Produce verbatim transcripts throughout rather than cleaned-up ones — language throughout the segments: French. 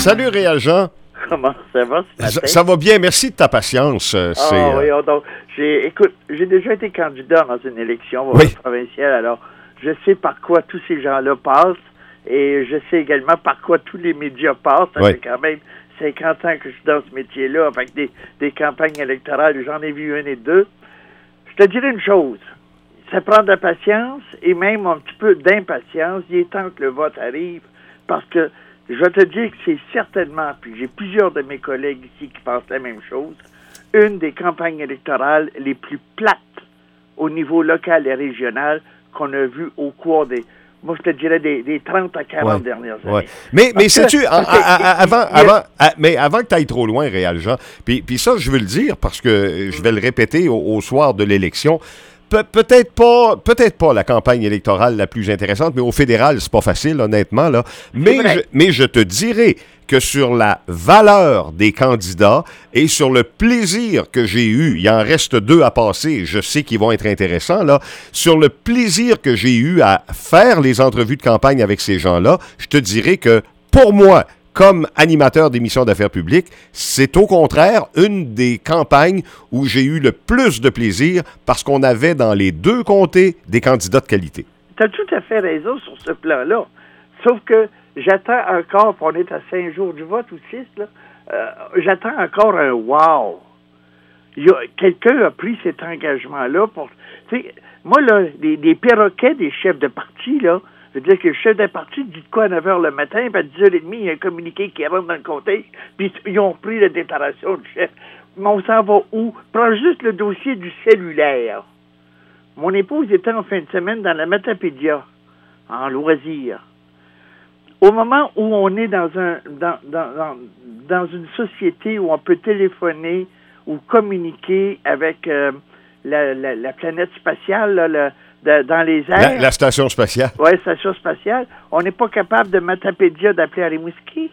Salut Réal Jean. Comment ça va ce matin? Ça, ça va bien, merci de ta patience. Euh, Ah c'est, oui, euh, donc, j'ai, écoute, j'ai déjà été candidat dans une élection Oui. provinciale, alors je sais par quoi tous ces gens-là passent et je sais également par quoi tous les médias passent. Ça Oui. fait quand même cinquante ans que je suis dans ce métier-là, avec des, des campagnes électorales, j'en ai vu une et deux. Je te dirais une chose, ça prend de la patience et même un petit peu d'impatience. Il est temps que le vote arrive parce que je vais te dire que c'est certainement, puis j'ai plusieurs de mes collègues ici qui pensent la même chose, une des campagnes électorales les plus plates au niveau local et régional qu'on a vu au cours des, moi je te dirais des, des trente à quarante Ouais, dernières ouais. années. Mais, mais Parce que- sais-tu, parce a- que- a- a- avant, il y a- avant, a- mais avant que tu ailles trop loin, Réal Jean, puis, puis ça, je veux le dire parce que je vais le répéter au, au soir de l'élection. Pe- peut-être pas, peut-être pas la campagne électorale la plus intéressante, mais au fédéral, c'est pas facile, honnêtement, là. Mais vrai. je, mais je te dirais que sur la valeur des candidats et sur le plaisir que j'ai eu, il en reste deux à passer, je sais qu'ils vont être intéressants, là, sur le plaisir que j'ai eu à faire les entrevues de campagne avec ces gens-là, je te dirais que, pour moi, comme animateur d'émissions d'affaires publiques, c'est au contraire une des campagnes où j'ai eu le plus de plaisir parce qu'on avait dans les deux comtés des candidats de qualité. Tu as tout à fait raison sur ce plan-là. Sauf que j'attends encore, puis on est à cinq jours du vote ou six, là, euh, j'attends encore un wow. Il y a, quelqu'un a pris cet engagement-là pour. Tu sais, moi, là, des, des perroquets des chefs de parti, là, je veux dire que le chef de parti dit de quoi à neuf heures le matin, puis à dix heures trente, il y a un communiqué qui rentre dans le comté, puis ils ont pris la déclaration du chef. Mais on s'en va où? Prends juste le dossier du cellulaire. Mon épouse était en fin de semaine dans la Matapédia, en loisir. Au moment où on est dans un dans, dans, dans, dans une société où on peut téléphoner ou communiquer avec euh, la, la, la planète spatiale, là, le, de, dans les airs. La, la station spatiale. Oui, station spatiale. On n'est pas capable de Matapédia d'appeler à Rimouski.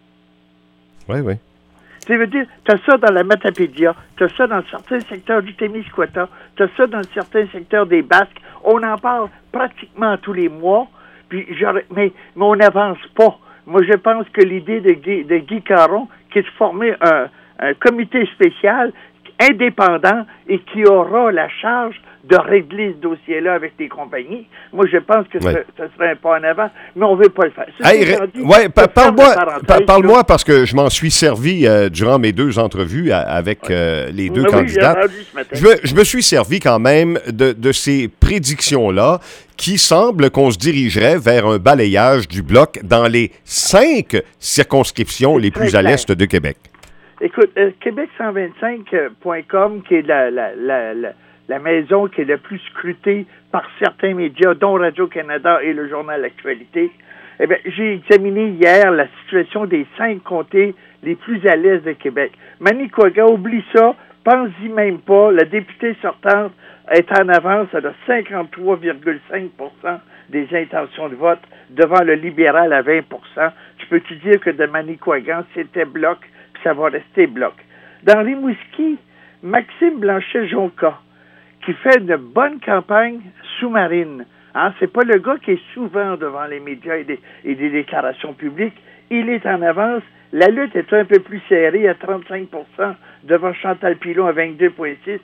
Oui, oui. Ça veut dire, tu as ça dans la Matapédia, tu as ça dans certains secteurs du Témiscouata, tu as ça dans certains secteurs des Basques. On en parle pratiquement tous les mois, puis j'aurais, mais, mais on n'avance pas. Moi, je pense que l'idée de Guy, de Guy Caron, qui est de former un, un comité spécial indépendant et qui aura la charge de régler ce dossier-là avec les compagnies. Moi, je pense que Ouais. ce, ce serait un pas en avant, mais on ne veut pas le faire. Hey, Ceci Ré- étant dit, ouais, pa- je ferme parle-moi, la parenthèse, pa- là. parle-moi parce que je m'en suis servi euh, durant mes deux entrevues à- avec euh, les deux Oui, oui, j'ai candidats. entendu ce matin. Je me, je me suis servi quand même de, de ces prédictions-là qui semblent qu'on se dirigerait vers un balayage du bloc dans les cinq circonscriptions les très plus à clair. l'est de Québec. Écoute, euh, Québec cent vingt-cinq point com, qui est la, la, la, la, la maison qui est la plus scrutée par certains médias, dont Radio-Canada et le journal L'Actualité, eh bien, j'ai examiné hier la situation des cinq comtés les plus à l'est de Québec. Manicouagan, oublie ça, pense-y même pas, la députée sortante est en avance à cinquante-trois virgule cinq pour cent des intentions de vote devant le libéral à vingt pour cent. Tu peux-tu dire que de Manicouagan, c'était bloc, puis ça va rester bloc. Dans Rimouski, Maxime Blanchet-Jonca, qui fait une bonne campagne sous-marine. Hein? C'est pas le gars qui est souvent devant les médias et des, et des déclarations publiques. Il est en avance. La lutte est un peu plus serrée à trente-cinq pour cent devant Chantal Pilon à vingt-deux virgule six.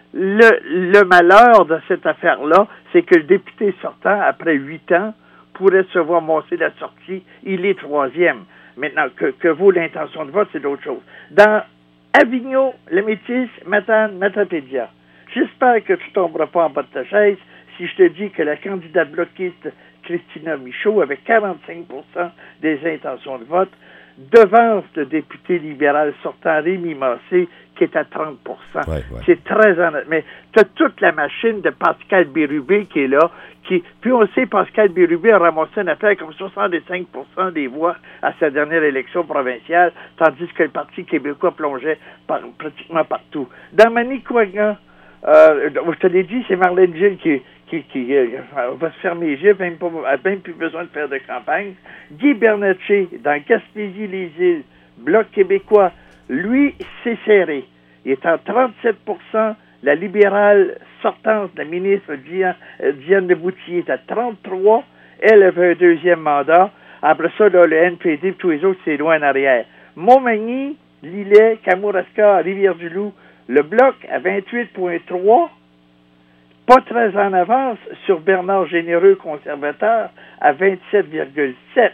Le, le malheur de cette affaire-là, c'est que le député sortant, après huit ans, pourrait se voir monter la sortie. Il est troisième. Maintenant, que, que vaut l'intention de vote, c'est d'autres choses. Dans Avignon, le Métis, Matane, Matapédia, j'espère que tu ne tomberas pas en bas de ta chaise si je te dis que la candidate bloquiste Christina Michaud, avec quarante-cinq pour cent des intentions de vote, devance le député libéral sortant Rémi Massé, qui est à trente pour cent. Ouais, ouais. C'est très honnête. Mais tu as toute la machine de Pascal Bérubé qui est là. Qui, puis on sait, Pascal Bérubé a ramassé une affaire comme soixante-cinq pour cent des voix à sa dernière élection provinciale, tandis que le Parti québécois plongeait par, pratiquement partout. Dans Manicouagan, euh, je te l'ai dit, c'est Marlène Gilles qui, qui, qui euh, va se fermer les yeux, même, pas, même plus besoin de faire de campagne. Guy Bernatchez, dans Gaspésie-les-Îles, Bloc québécois, lui, c'est serré. Il est en trente-sept pour cent. La libérale sortante, la ministre Diane, euh, Diane Leboutillier, est à trente-trois. Elle avait un deuxième mandat. Après ça, là, le N P D et tous les autres, c'est loin en arrière. Montmagny, Lillet, Kamouraska, Rivière-du-Loup, le Bloc à vingt-huit virgule trois, pas très en avance sur Bernard Généreux, conservateur, à vingt-sept virgule sept.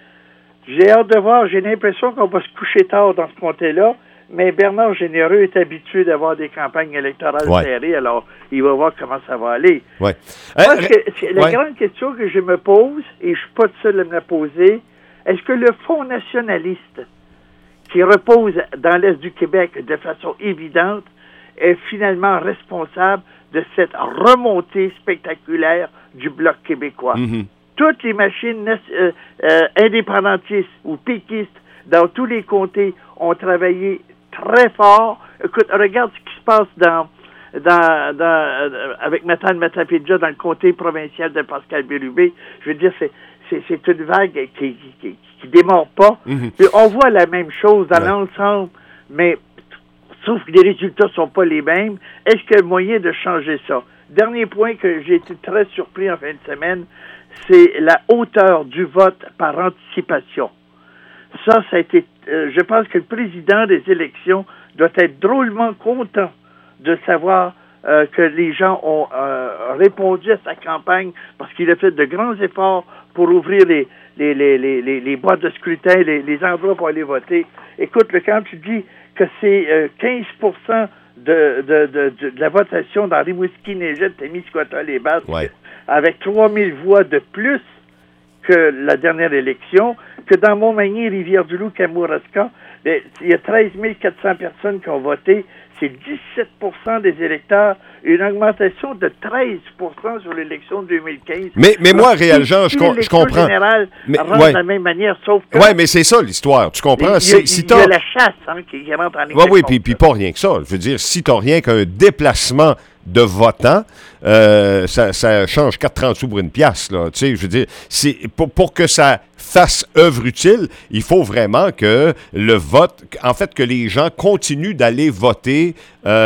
J'ai hâte de voir, j'ai l'impression qu'on va se coucher tard dans ce comté-là, mais Bernard Généreux est habitué d'avoir des campagnes électorales ouais. serrées, alors il va voir comment ça va aller. Ouais. Moi, Euh, que, la ouais. grande question que je me pose, et je ne suis pas le seul à me la poser, est-ce que le Fonds nationaliste, qui repose dans l'Est du Québec de façon évidente, est finalement responsable de cette remontée spectaculaire du Bloc québécois? Mm-hmm. Toutes les machines euh, euh, indépendantistes ou péquistes dans tous les comtés ont travaillé très fort. Écoute, regarde ce qui se passe dans, dans, dans euh, avec Matane Matapédia dans le comté provincial de Pascal Bérubé. Je veux dire, c'est, c'est, c'est une vague qui qui, qui démarre pas. Mm-hmm. Et on voit la même chose dans ouais. l'ensemble, mais sauf que les résultats sont pas les mêmes. Est-ce qu'il y a moyen de changer ça? Dernier point que j'ai été très surpris en fin de semaine, c'est la hauteur du vote par anticipation. Ça, ça a été, euh, je pense que le président des élections doit être drôlement content de savoir euh, que les gens ont euh, répondu à sa campagne parce qu'il a fait de grands efforts pour ouvrir les, les, les, les, les, les boîtes de scrutin, les, les endroits pour aller voter. Écoute, quand tu dis que c'est euh, quinze pour cent de, de, de, de, de la votation dans Rimouski, Négette, Témiscouata, les Basses, ouais. avec trois mille voix de plus que la dernière élection, que dans Montmagny, Rivière-du-Loup, Kamouraska, ben, il y a treize mille quatre cents personnes qui ont voté. C'est dix-sept pour cent des électeurs, une augmentation de treize pour cent sur l'élection de deux mille quinze. Mais, mais moi, Réal Jean, je, je comprends. Générale mais, rentre ouais. de la même manière, sauf que... Oui, mais c'est ça l'histoire, tu comprends? Il y a, si, si il y a la chasse hein, qui, qui rentre en élection. Oui, oui, puis, puis pas rien que ça. Je veux dire, si tu n'as rien qu'un déplacement de votants, euh, ça, ça change quatre trente sous pour une pièce, là. Tu sais, je veux dire, c'est, pour, pour que ça fasse œuvre utile, il faut vraiment que le vote, en fait, que les gens continuent d'aller voter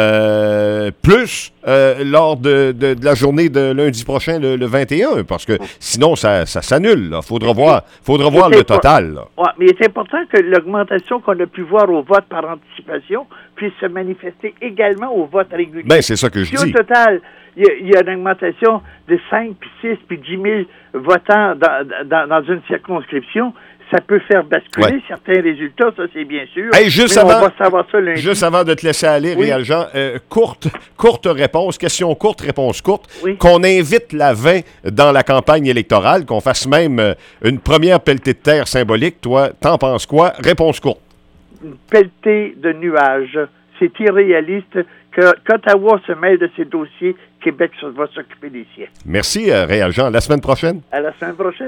euh, plus euh, lors de, de, de la journée de lundi prochain, le, le vingt et un, parce que sinon, ça, ça s'annule. Il faudra voir, faudra voir le total. Là. Ouais, mais il est important que l'augmentation qu'on a pu voir au vote par anticipation puisse se manifester également au vote régulier. Bien, c'est ça que je si dis. Au total, il y, a, il y a une augmentation de cinq, puis six, puis dix mille votants dans, dans, dans une circonscription, ça peut faire basculer ouais. certains résultats, ça c'est bien sûr. Hey, juste, mais avant, on va savoir ça lundi. Juste avant de te laisser aller, oui. Réal Jean, euh, courte, courte réponse, question courte, réponse courte, oui. qu'on invite la vingt dans la campagne électorale, qu'on fasse même euh, une première pelletée de terre symbolique. Toi, t'en penses quoi? Réponse courte. Une pelletée de nuages. C'est irréaliste que qu'Ottawa se mêle de ses dossiers. Québec va s'occuper des siens. Merci, euh, Réal Jean. À la semaine prochaine. À la semaine prochaine.